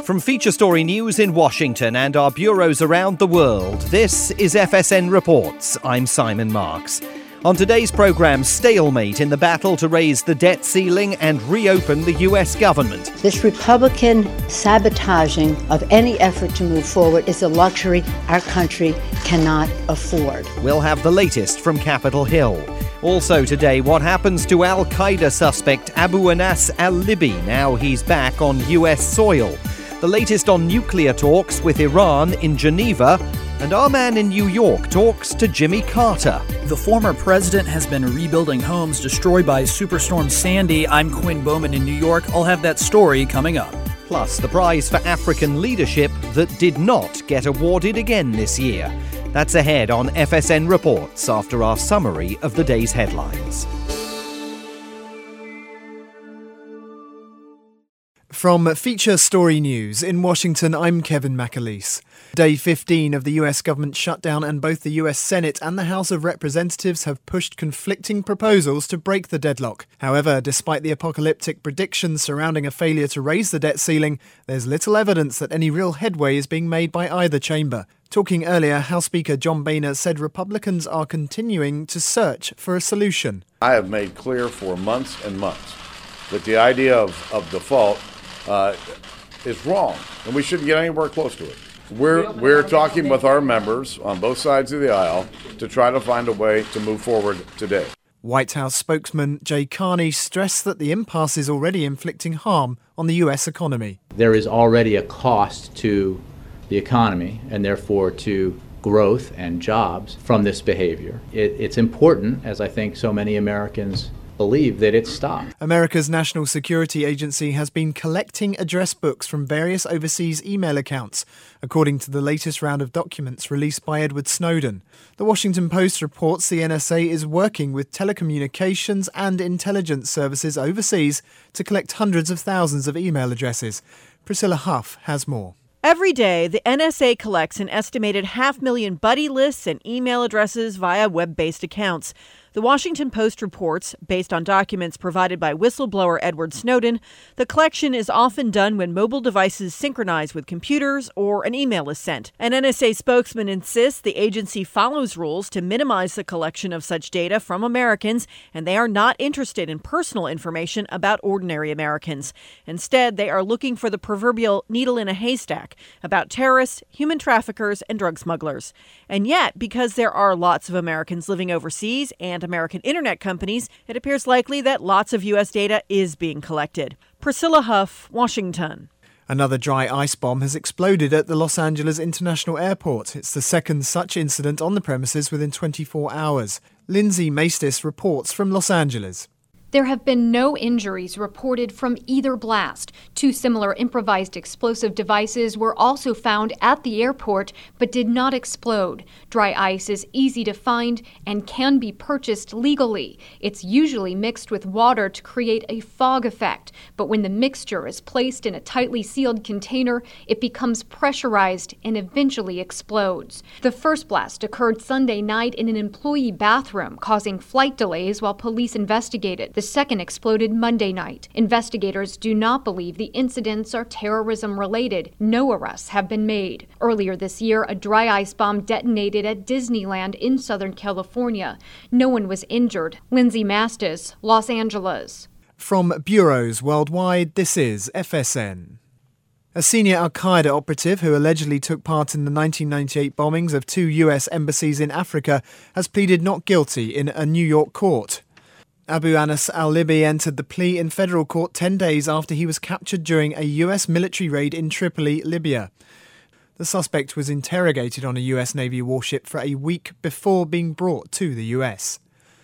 From Feature Story News in Washington and our bureaus around the world, this is FSN Reports. I'm Simon Marks. On today's programme, stalemate in the battle to raise the debt ceiling and reopen the US government. This Republican sabotaging of any effort to move forward is a luxury our country cannot afford. We'll have the latest from Capitol Hill. Also today, what happens to al-Qaeda suspect Abu Anas al-Libi now he's back on US soil. The latest on nuclear talks with Iran in Geneva. And our man in New York talks to Jimmy Carter. The former president has been rebuilding homes destroyed by Superstorm Sandy. I'm Quinn Bowman in New York. I'll have that story coming up. Plus, the prize for African leadership that did not get awarded again this year. That's ahead on FSN Reports after our summary of the day's headlines. From Feature Story News in Washington, I'm Kevin McAleese. Day 15 of the US government shutdown, and both the US Senate and the House of Representatives have pushed conflicting proposals to break the deadlock. However, despite the apocalyptic predictions surrounding a failure to raise the debt ceiling, there's little evidence that any real headway is being made by either chamber. Talking earlier, House Speaker John Boehner said Republicans are continuing to search for a solution. I have made clear for months and months that the idea of default is wrong, and we shouldn't get anywhere close to it. We're talking with our members on both sides of the aisle to try to find a way to move forward today. White House spokesman Jay Carney stressed that the impasse is already inflicting harm on the US economy. There is already a cost to the economy and therefore to growth and jobs from this behavior. It's important, as I think so many Americans believe, that it stopped. America's National Security Agency has been collecting address books from various overseas email accounts, according to the latest round of documents released by Edward Snowden. The Washington Post reports the NSA is working with telecommunications and intelligence services overseas to collect hundreds of thousands of email addresses. Priscilla Huff has more. Every day, the NSA collects an estimated 500,000 buddy lists and email addresses via web-based accounts. The Washington Post reports, based on documents provided by whistleblower Edward Snowden, the collection is often done when mobile devices synchronize with computers or an email is sent. An NSA spokesman insists the agency follows rules to minimize the collection of such data from Americans, and they are not interested in personal information about ordinary Americans. Instead, they are looking for the proverbial needle in a haystack about terrorists, human traffickers, and drug smugglers. And yet, because there are lots of Americans living overseas and American internet companies, it appears likely that lots of U.S. data is being collected. Priscilla Huff, Washington. Another dry ice bomb has exploded at the Los Angeles International Airport. It's the second such incident on the premises within 24 hours. Lindsay Maestis reports from Los Angeles. There have been no injuries reported from either blast. Two similar improvised explosive devices were also found at the airport but did not explode. Dry ice is easy to find and can be purchased legally. It's usually mixed with water to create a fog effect, but when the mixture is placed in a tightly sealed container, it becomes pressurized and eventually explodes. The first blast occurred Sunday night in an employee bathroom, causing flight delays while police investigated. The second exploded Monday night. Investigators do not believe the incidents are terrorism-related. No arrests have been made. Earlier this year, a dry ice bomb detonated at Disneyland in Southern California. No one was injured. Lindsay Maestis, Los Angeles. From bureaus worldwide, this is FSN. A senior al-Qaeda operative who allegedly took part in the 1998 bombings of two US embassies in Africa has pleaded not guilty in a New York court. Abu Anas al-Libi entered the plea in federal court 10 days after he was captured during a US military raid in Tripoli, Libya. The suspect was interrogated on a US Navy warship for a week before being brought to the US.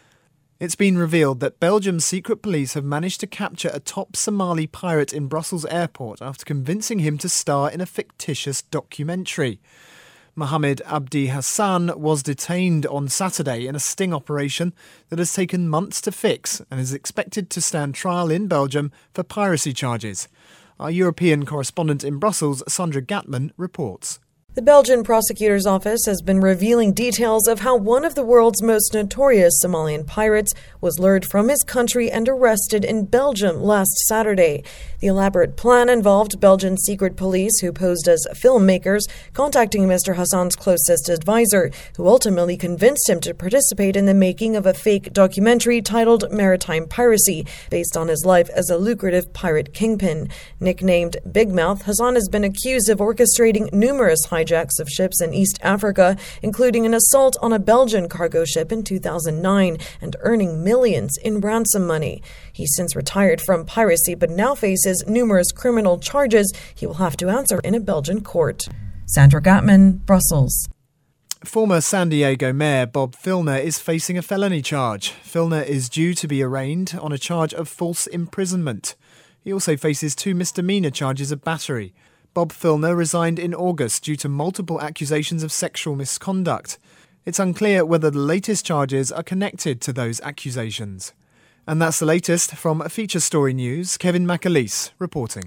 It's been revealed that Belgium's secret police have managed to capture a top Somali pirate in Brussels airport after convincing him to star in a fictitious documentary. Mohammed Abdi Hassan was detained on Saturday in a sting operation that has taken months to fix and is expected to stand trial in Belgium for piracy charges. Our European correspondent in Brussels, Sandra Gatman, reports. The Belgian prosecutor's office has been revealing details of how one of the world's most notorious Somalian pirates was lured from his country and arrested in Belgium last Saturday. The elaborate plan involved Belgian secret police who posed as filmmakers, contacting Mr. Hassan's closest advisor, who ultimately convinced him to participate in the making of a fake documentary titled Maritime Piracy, based on his life as a lucrative pirate kingpin. Nicknamed Big Mouth, Hassan has been accused of orchestrating numerous hijacks of ships in East Africa, including an assault on a Belgian cargo ship in 2009 and earning millions in ransom money. He's since retired from piracy but now faces numerous criminal charges he will have to answer in a Belgian court. Sandra Gatman, Brussels. Former San Diego Mayor Bob Filner is facing a felony charge. Filner is due to be arraigned on a charge of false imprisonment. He also faces 2 misdemeanor charges of battery. Bob Filner resigned in August due to multiple accusations of sexual misconduct. It's unclear whether the latest charges are connected to those accusations. And that's the latest from Feature Story News. Kevin McAleese reporting.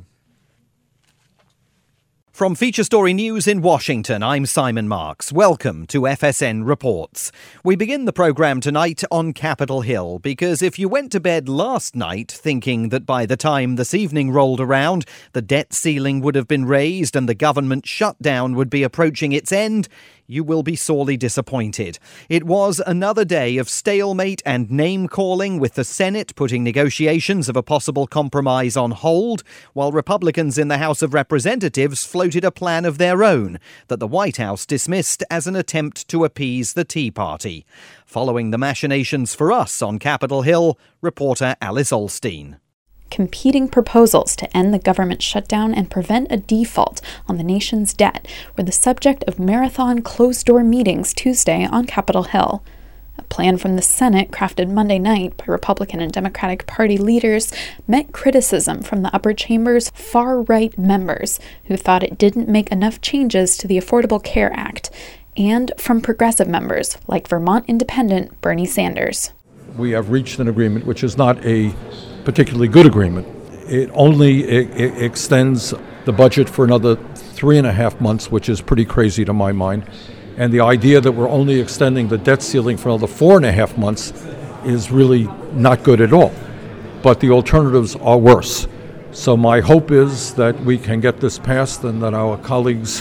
From Feature Story News in Washington, I'm Simon Marks. Welcome to FSN Reports. We begin the programme tonight on Capitol Hill because if you went to bed last night thinking that by the time this evening rolled around, the debt ceiling would have been raised and the government shutdown would be approaching its end, you will be sorely disappointed. It was another day of stalemate and name-calling, with the Senate putting negotiations of a possible compromise on hold, while Republicans in the House of Representatives floated a plan of their own that the White House dismissed as an attempt to appease the Tea Party. Following the machinations for us on Capitol Hill, reporter Alice Olstein. Competing proposals to end the government shutdown and prevent a default on the nation's debt were the subject of marathon closed-door meetings Tuesday on Capitol Hill. A plan from the Senate, crafted Monday night by Republican and Democratic Party leaders, met criticism from the upper chamber's far-right members, who thought it didn't make enough changes to the Affordable Care Act, and from progressive members like Vermont independent Bernie Sanders. We have reached an agreement which is not a particularly good agreement. It only extends the budget for another 3.5 months, which is pretty crazy to my mind. And the idea that we're only extending the debt ceiling for another 4.5 months is really not good at all. But the alternatives are worse. So my hope is that we can get this passed and that our colleagues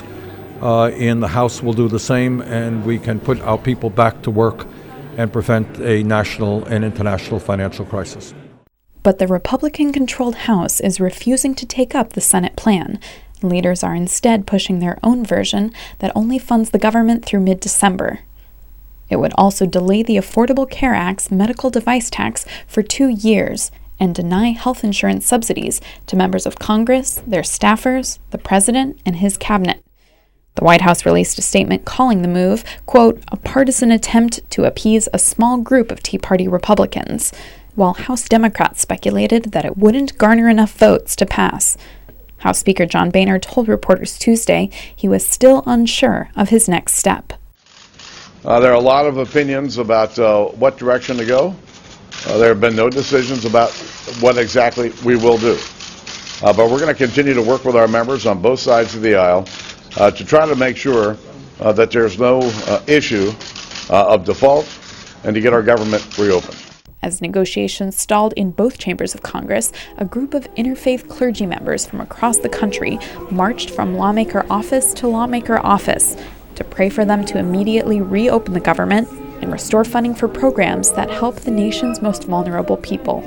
in the House will do the same, and we can put our people back to work and prevent a national and international financial crisis. But the Republican-controlled House is refusing to take up the Senate plan. Leaders are instead pushing their own version that only funds the government through mid-December. It would also delay the Affordable Care Act's medical device tax for 2 years and deny health insurance subsidies to members of Congress, their staffers, the president, and his cabinet. The White House released a statement calling the move, quote, a partisan attempt to appease a small group of Tea Party Republicans, while House Democrats speculated that it wouldn't garner enough votes to pass. House Speaker John Boehner told reporters Tuesday he was still unsure of his next step. There are a lot of opinions about what direction to go. There have been no decisions about what exactly we will do. But we're going to continue to work with our members on both sides of the aisle to try to make sure that there's no issue of default and to get our government reopened. As negotiations stalled in both chambers of Congress, a group of interfaith clergy members from across the country marched from lawmaker office to lawmaker office to pray for them to immediately reopen the government and restore funding for programs that help the nation's most vulnerable people.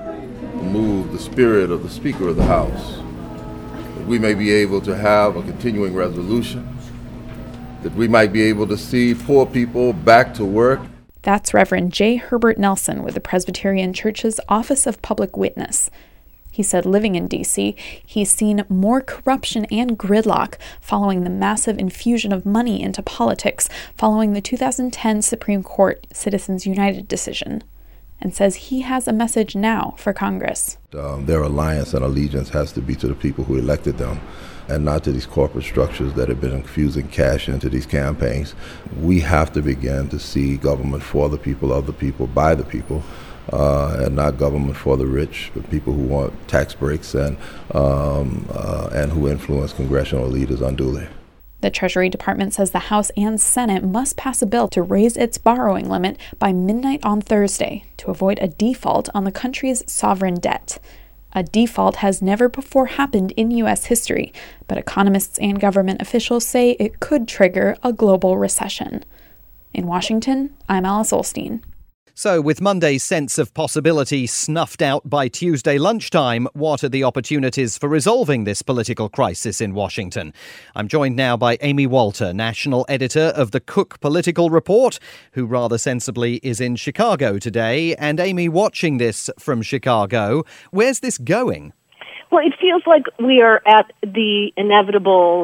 Move the spirit of the Speaker of the House, that we may be able to have a continuing resolution, that we might be able to see poor people back to work. That's Reverend J. Herbert Nelson with the Presbyterian Church's Office of Public Witness. He said living in D.C., he's seen more corruption and gridlock following the massive infusion of money into politics following the 2010 Supreme Court Citizens United decision, and says he has a message now for Congress. Their alliance and allegiance has to be to the people who elected them, and not to these corporate structures that have been infusing cash into these campaigns. We have to begin to see government for the people, of the people, by the people, and not government for the rich, but people who want tax breaks and who influence congressional leaders unduly. The Treasury Department says the House and Senate must pass a bill to raise its borrowing limit by midnight on Thursday to avoid a default on the country's sovereign debt. A default has never before happened in U.S. history, but economists and government officials say it could trigger a global recession. In Washington, I'm Alice Ollstein. So, with Monday's sense of possibility snuffed out by Tuesday lunchtime, what are the opportunities for resolving this political crisis in Washington? I'm joined now by Amy Walter, national editor of the Cook Political Report, who rather sensibly is in Chicago today. And Amy, watching this from Chicago, where's this going? Well, it feels like we are at the inevitable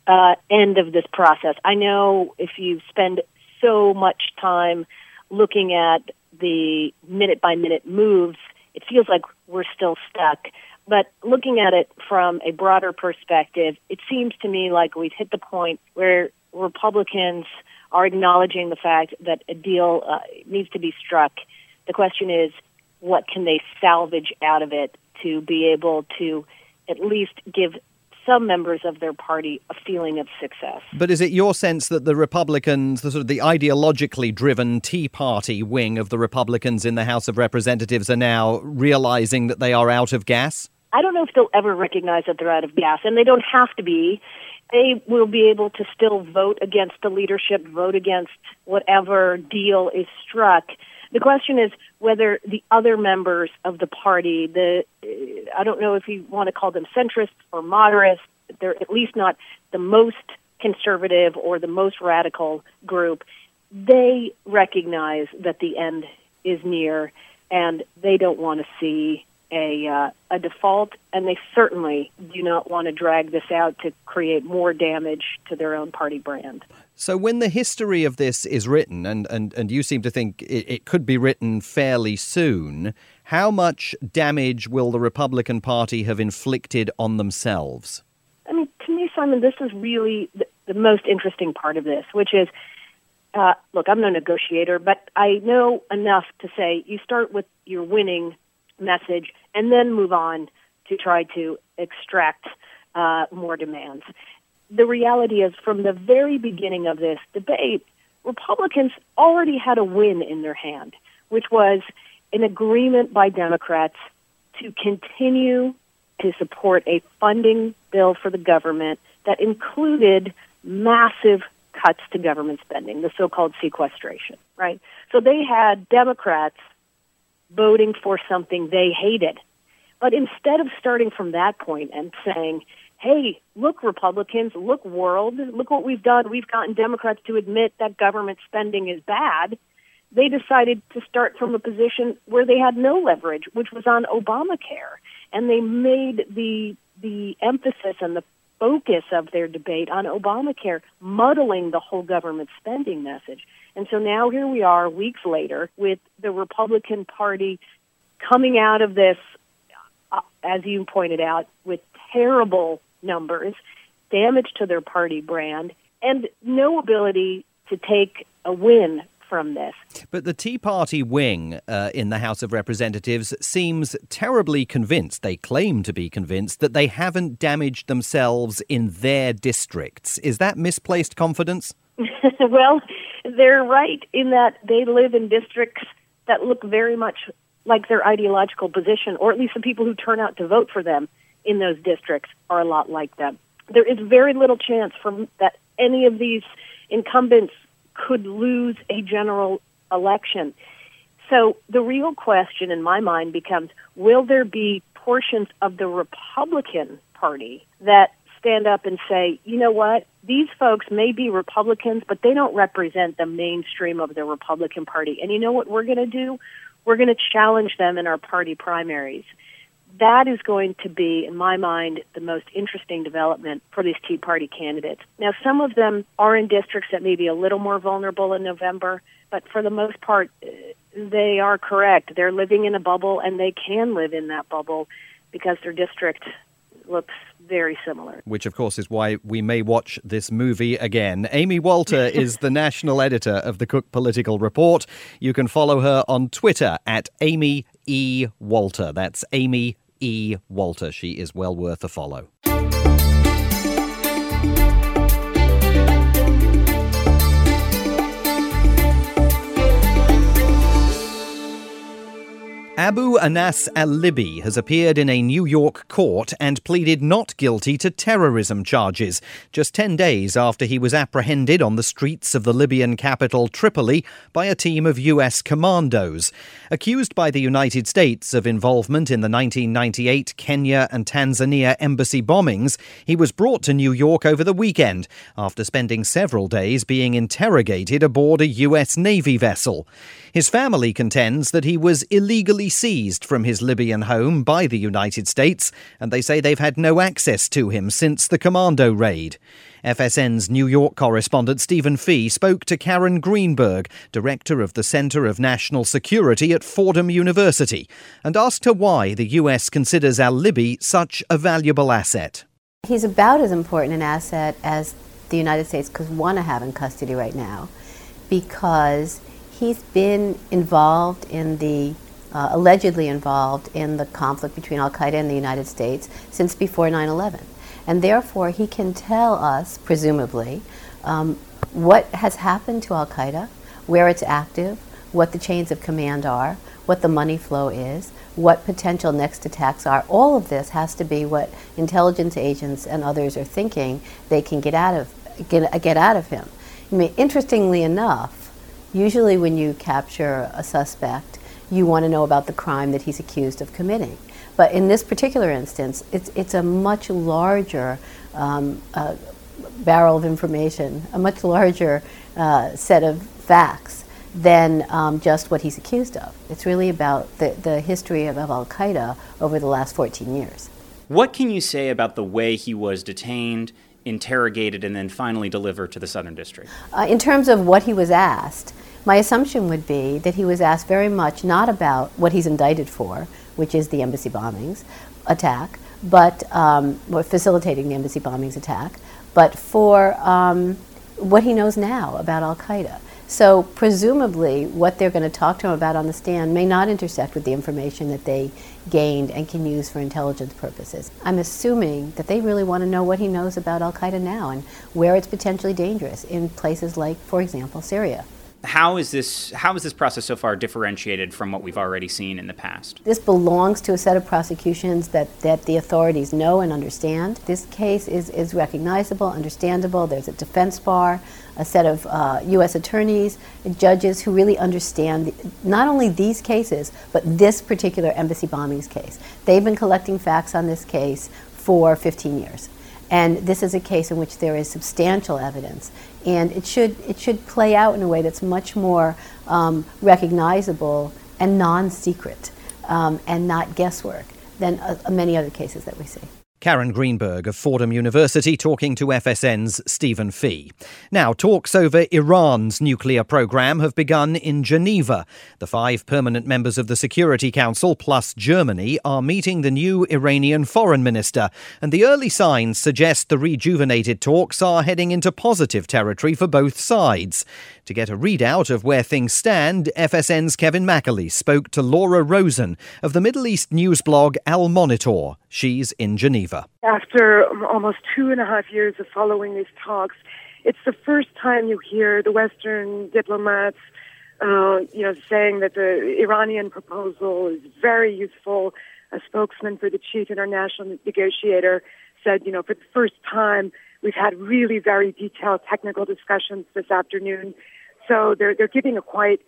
end of this process. I know if you spend so much time looking at the minute-by-minute moves, it feels like we're still stuck. But looking at it from a broader perspective, it seems to me like we've hit the point where Republicans are acknowledging the fact that a deal needs to be struck. The question is, what can they salvage out of it to be able to at least give some members of their party a feeling of success? But is it your sense that the Republicans, the ideologically driven Tea Party wing of the Republicans in the House of Representatives, are now realizing that they are out of gas? I don't know if they'll ever recognize that they're out of gas, and they don't have to be. They will be able to still vote against the leadership, vote against whatever deal is struck. The question is whether the other members of the party, I don't know if you want to call them centrists or moderates, they're at least not the most conservative or the most radical group, they recognize that the end is near and they don't want to see a default, and they certainly do not want to drag this out to create more damage to their own party brand. So when the history of this is written, and you seem to think it could be written fairly soon, how much damage will the Republican Party have inflicted on themselves? I mean, to me, Simon, this is really the most interesting part of this, which is, look, I'm no negotiator, but I know enough to say you start with your winning message and then move on to try to extract more demands. The reality is, from the very beginning of this debate, Republicans already had a win in their hand, which was an agreement by Democrats to continue to support a funding bill for the government that included massive cuts to government spending, the so-called sequestration, right? So they had Democrats voting for something they hated. But instead of starting from that point and saying, hey, look, Republicans, look, world, look what we've done. We've gotten Democrats to admit that government spending is bad. They decided to start from a position where they had no leverage, which was on Obamacare. And they made the emphasis and the focus of their debate on Obamacare, muddling the whole government spending message. And so now here we are, weeks later, with the Republican Party coming out of this, as you pointed out, with terrible numbers, damage to their party brand, and no ability to take a win from this. But the Tea Party wing in the House of Representatives seems terribly convinced, they claim to be convinced, that they haven't damaged themselves in their districts. Is that misplaced confidence? Well, they're right in that they live in districts that look very much like their ideological position, or at least the people who turn out to vote for them in those districts are a lot like them. There is very little chance that any of these incumbents could lose a general election. So the real question in my mind becomes, will there be portions of the Republican Party that stand up and say, you know what, these folks may be Republicans, but they don't represent the mainstream of the Republican Party. And you know what we're going to do? We're going to challenge them in our party primaries. That is going to be, in my mind, the most interesting development for these Tea Party candidates. Now, some of them are in districts that may be a little more vulnerable in November, but for the most part, they are correct. They're living in a bubble, and they can live in that bubble because their district looks very similar. Which, of course, is why we may watch this movie again. Amy Walter is the national editor of the Cook Political Report. You can follow her on Twitter at Amy E. Walter. That's Amy E. Walter. She is well worth a follow. Abu Anas al-Libi has appeared in a New York court and pleaded not guilty to terrorism charges, just 10 days after he was apprehended on the streets of the Libyan capital Tripoli by a team of US commandos. Accused by the United States of involvement in the 1998 Kenya and Tanzania embassy bombings, he was brought to New York over the weekend after spending several days being interrogated aboard a US Navy vessel. His family contends that he was illegally seized from his Libyan home by the United States, and they say they've had no access to him since the commando raid. FSN's New York correspondent Stephen Fee spoke to Karen Greenberg, director of the Center of National Security at Fordham University, and asked her why the US considers al-Libi such a valuable asset. He's about as important an asset as the United States could want to have in custody right now, because he's been involved in the allegedly involved in the conflict between al-Qaeda and the United States since before 9/11. And therefore, he can tell us, presumably, what has happened to al-Qaeda, where it's active, what the chains of command are, what the money flow is, what potential next attacks are. All of this has to be what intelligence agents and others are thinking they can get out of him. I mean, interestingly enough, usually when you capture a suspect, you want to know about the crime that he's accused of committing. But in this particular instance, it's a much larger barrel of information, a much larger set of facts than just what he's accused of. It's really about the history of al-Qaeda over the last 14 years. What can you say about the way he was detained, interrogated, and then finally delivered to the Southern District? In terms of what he was asked, my assumption would be that he was asked very much not about what he's indicted for, which is the embassy bombings attack, but or facilitating the embassy bombings attack, but for what he knows now about al-Qaeda. So presumably what they're going to talk to him about on the stand may not intersect with the information that they gained and can use for intelligence purposes. I'm assuming that they really want to know what he knows about al-Qaeda now and where it's potentially dangerous in places like, for example, Syria. How is this process so far differentiated from what we've already seen in the past? This belongs to a set of prosecutions that the authorities know and understand. This case is recognizable, understandable. There's a defense bar, a set of U.S. attorneys, judges who really understand not only these cases, but this particular embassy bombings case. They've been collecting facts on this case for 15 years. And this is a case in which there is substantial evidence, and it should play out in a way that's much more recognizable and non-secret and not guesswork than many other cases that we see. Karen Greenberg of Fordham University talking to FSN's Stephen Fee. Now, talks over Iran's nuclear program have begun in Geneva. The 5 permanent members of the Security Council, plus Germany, are meeting the new Iranian foreign minister, and the early signs suggest the rejuvenated talks are heading into positive territory for both sides. To get a readout of where things stand, FSN's Kevin McAleese spoke to Laura Rosen of the Middle East news blog Al Monitor. She's in Geneva. After almost 2.5 years of following these talks, it's the first time you hear the Western diplomats, saying that the Iranian proposal is very useful. A spokesman for the chief international negotiator said, for the first time, we've had really very detailed technical discussions this afternoon. So they're giving a quite,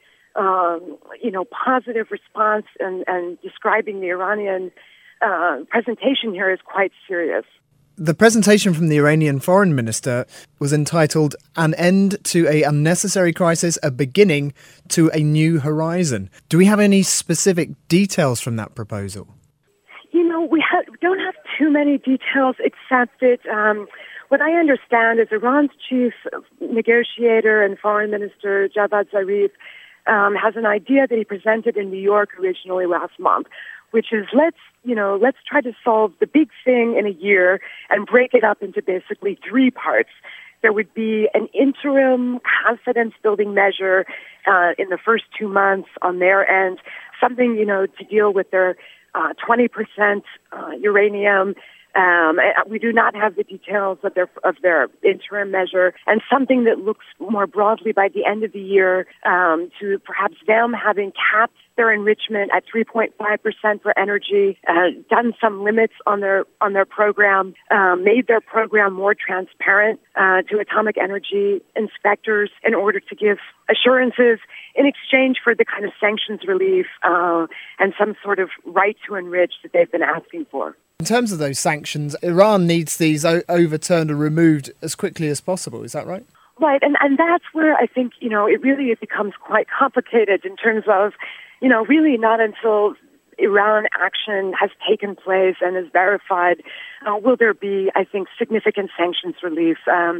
positive response and describing the Iranian presentation here is quite serious. The presentation from the Iranian foreign minister was entitled "An End to an Unnecessary Crisis, a Beginning to a New Horizon." Do we have any specific details from that proposal? We don't have too many details, except that what I understand is Iran's chief negotiator and foreign minister, Javad Zarif, has an idea that he presented in New York originally last month, which is let's try to solve the big thing in a year and break it up into basically 3 parts. There would be an interim confidence-building measure in the first 2 months on their end, something, to deal with their 20% uranium. We do not have the details of their interim measure, and something that looks more broadly by the end of the year to perhaps them having capped their enrichment at 3.5% for energy, done some limits on their program, made their program more transparent to atomic energy inspectors in order to give assurances in exchange for the kind of sanctions relief and some sort of right to enrich that they've been asking for. In terms of those sanctions, Iran needs these overturned or removed as quickly as possible. Is that right? Right, and that's where I think, it becomes quite complicated in terms of, really not until Iran action has taken place and is verified will there be, I think, significant sanctions relief.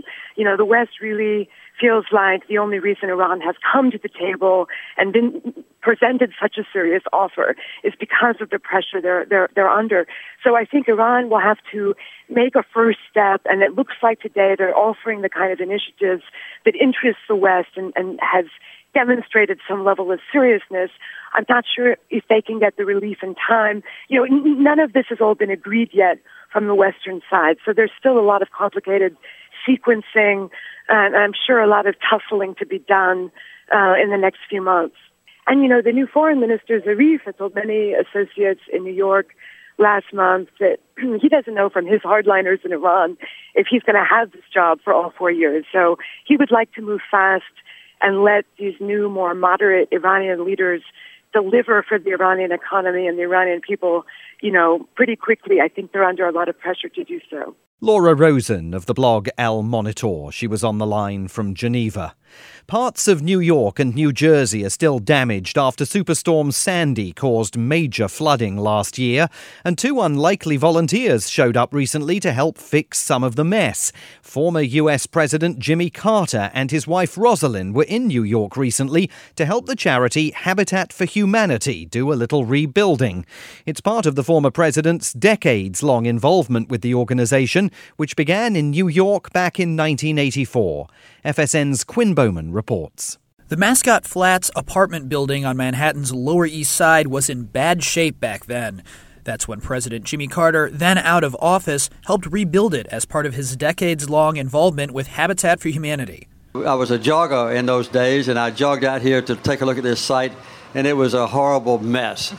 The West really feels like the only reason Iran has come to the table and been presented such a serious offer is because of the pressure they're under. So I think Iran will have to make a first step, and it looks like today they're offering the kind of initiatives that interest the West and has demonstrated some level of seriousness. I'm not sure if they can get the relief in time. None of this has all been agreed yet from the Western side, so there's still a lot of complicated sequencing, and I'm sure a lot of tussling to be done in the next few months. And, the new foreign minister, Zarif, has told many associates in New York last month that he doesn't know from his hardliners in Iran if he's going to have this job for all 4 years. So he would like to move fast and let these new, more moderate Iranian leaders deliver for the Iranian economy and the Iranian people, pretty quickly. I think they're under a lot of pressure to do so. Laura Rosen of the blog El Monitor. She was on the line from Geneva. Parts of New York and New Jersey are still damaged after Superstorm Sandy caused major flooding last year, and 2 unlikely volunteers showed up recently to help fix some of the mess. Former US President Jimmy Carter and his wife Rosalind were in New York recently to help the charity Habitat for Humanity do a little rebuilding. It's part of the former president's decades-long involvement with the organization, which began in New York back in 1984. FSN's Quinn Bowman reports. The Mascot Flats apartment building on Manhattan's Lower East Side was in bad shape back then. That's when President Jimmy Carter, then out of office, helped rebuild it as part of his decades-long involvement with Habitat for Humanity. I was a jogger in those days, and I jogged out here to take a look at this site, and it was a horrible mess.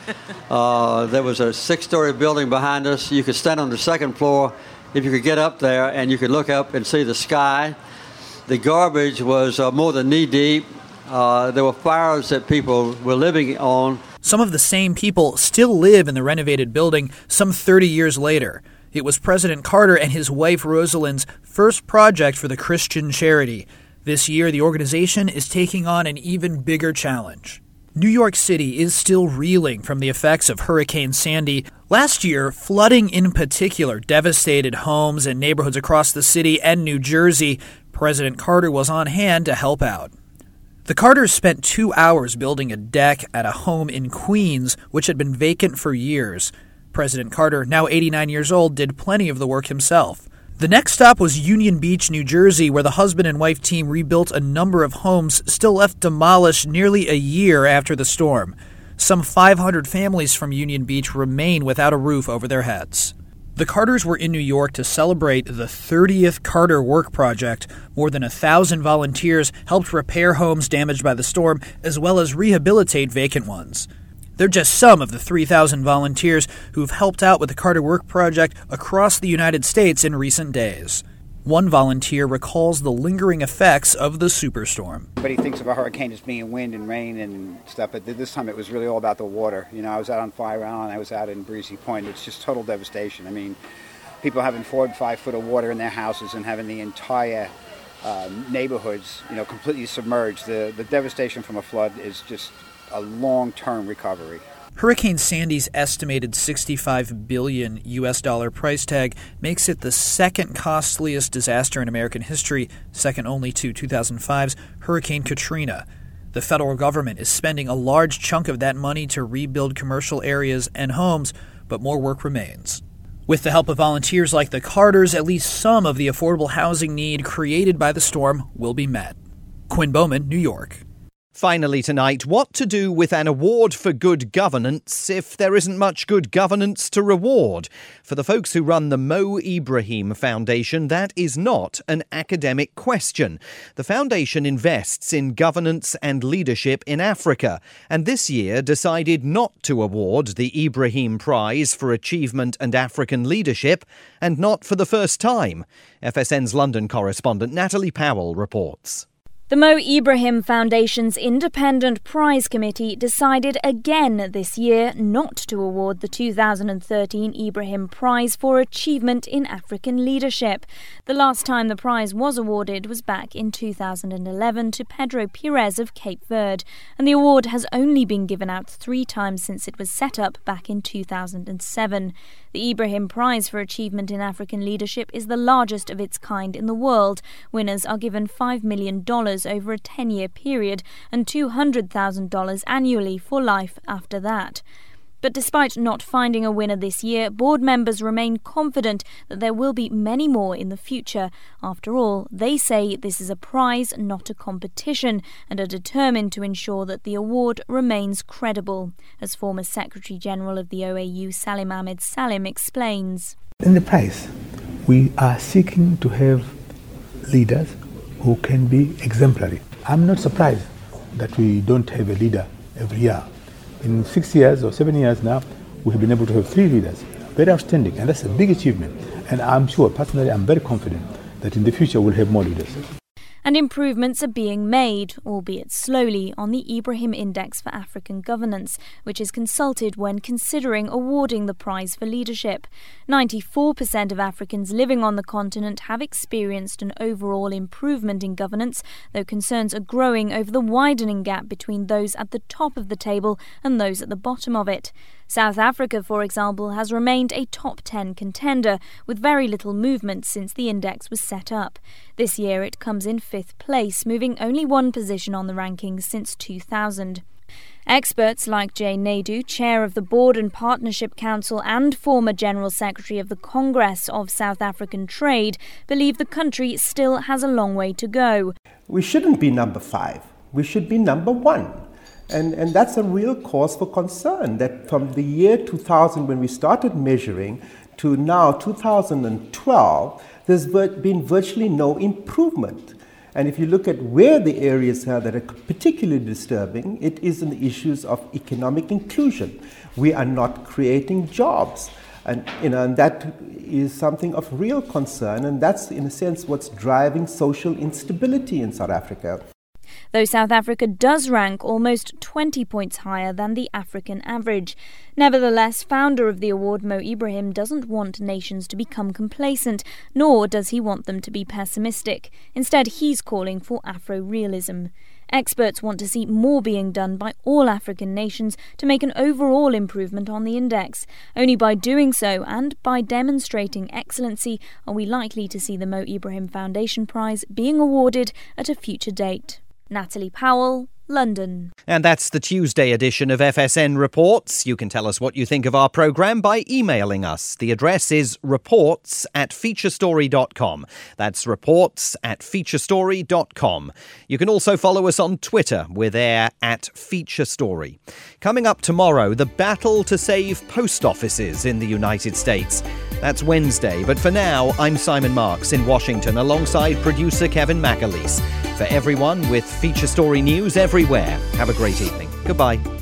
There was a 6-story building behind us. You could stand on the second floor if you could get up there, and you could look up and see the sky. The garbage was more than knee-deep. There were fires that people were living on. Some of the same people still live in the renovated building some 30 years later. It was President Carter and his wife Rosalind's first project for the Christian charity. This year, the organization is taking on an even bigger challenge. New York City is still reeling from the effects of Hurricane Sandy. Last year, flooding in particular devastated homes and neighborhoods across the city and New Jersey. President Carter was on hand to help out. The Carters spent 2 hours building a deck at a home in Queens, which had been vacant for years. President Carter, now 89 years old, did plenty of the work himself. The next stop was Union Beach, New Jersey, where the husband and wife team rebuilt a number of homes still left demolished nearly a year after the storm. Some 500 families from Union Beach remain without a roof over their heads. The Carters were in New York to celebrate the 30th Carter Work Project. More than 1,000 volunteers helped repair homes damaged by the storm, as well as rehabilitate vacant ones. They're just some of the 3,000 volunteers who've helped out with the Carter Work Project across the United States in recent days. One volunteer recalls the lingering effects of the superstorm. Everybody thinks of a hurricane as being wind and rain and stuff, but this time it was really all about the water. I was out on Fire Island, I was out in Breezy Point. It's just total devastation. I mean, people having 4 and 5 foot of water in their houses and having the entire neighborhoods, completely submerged. The devastation from a flood is just a long-term recovery. Hurricane Sandy's estimated $65 billion price tag makes it the second costliest disaster in American history, second only to 2005's Hurricane Katrina. The federal government is spending a large chunk of that money to rebuild commercial areas and homes, but more work remains. With the help of volunteers like the Carters, at least some of the affordable housing need created by the storm will be met. Quinn Bowman, New York. Finally tonight, what to do with an award for good governance if there isn't much good governance to reward. For the folks who run the Mo Ibrahim Foundation, that is not an academic question. The foundation invests in governance and leadership in Africa, and this year decided not to award the Ibrahim Prize for Achievement and African Leadership, and not for the first time. FSN's London correspondent Natalie Powell reports. The Mo Ibrahim Foundation's Independent Prize Committee decided again this year not to award the 2013 Ibrahim Prize for Achievement in African Leadership. The last time the prize was awarded was back in 2011 to Pedro Pires of Cape Verde, and the award has only been given out 3 times since it was set up back in 2007. The Ibrahim Prize for Achievement in African Leadership is the largest of its kind in the world. Winners are given $5 million over a 10-year period and $200,000 annually for life after that. But despite not finding a winner this year, board members remain confident that there will be many more in the future. After all, they say this is a prize, not a competition, and are determined to ensure that the award remains credible, as former Secretary-General of the OAU Salim Ahmed Salim explains. In the prize, we are seeking to have leaders who can be exemplary. I'm not surprised that we don't have a leader every year. In 6 years or 7 years now, we have been able to have 3 leaders. Very outstanding, and that's a big achievement. And I'm sure, personally, I'm very confident that in the future we'll have more leaders. And improvements are being made, albeit slowly, on the Ibrahim Index for African Governance, which is consulted when considering awarding the prize for leadership. 94% of Africans living on the continent have experienced an overall improvement in governance, though concerns are growing over the widening gap between those at the top of the table and those at the bottom of it. South Africa, for example, has remained a top 10 contender, with very little movement since the index was set up. This year it comes in 5th place, moving only 1 position on the rankings since 2000. Experts like Jay Naidoo, chair of the Board and Partnership Council and former General Secretary of the Congress of South African Trade, believe the country still has a long way to go. We shouldn't be number 5. We should be number 1. And that's a real cause for concern, that from the year 2000, when we started measuring, to now 2012, there's been virtually no improvement. And if you look at where the areas are that are particularly disturbing, it is in the issues of economic inclusion. We are not creating jobs. And that is something of real concern, and that's, in a sense, what's driving social instability in South Africa. Though South Africa does rank almost 20 points higher than the African average. Nevertheless, founder of the award Mo Ibrahim doesn't want nations to become complacent, nor does he want them to be pessimistic. Instead, he's calling for Afro-realism. Experts want to see more being done by all African nations to make an overall improvement on the index. Only by doing so, and by demonstrating excellency, are we likely to see the Mo Ibrahim Foundation Prize being awarded at a future date. Natalie Powell, London. And that's the Tuesday edition of FSN Reports. You can tell us what you think of our programme by emailing us. The address is reports@featurestory.com. That's reports@featurestory.com. You can also follow us on Twitter. We're there @FeatureStory. Coming up tomorrow, the battle to save post offices in the United States. That's Wednesday, but for now, I'm Simon Marks in Washington alongside producer Kevin McAleese. For everyone with Feature Story news everywhere, have a great evening. Goodbye.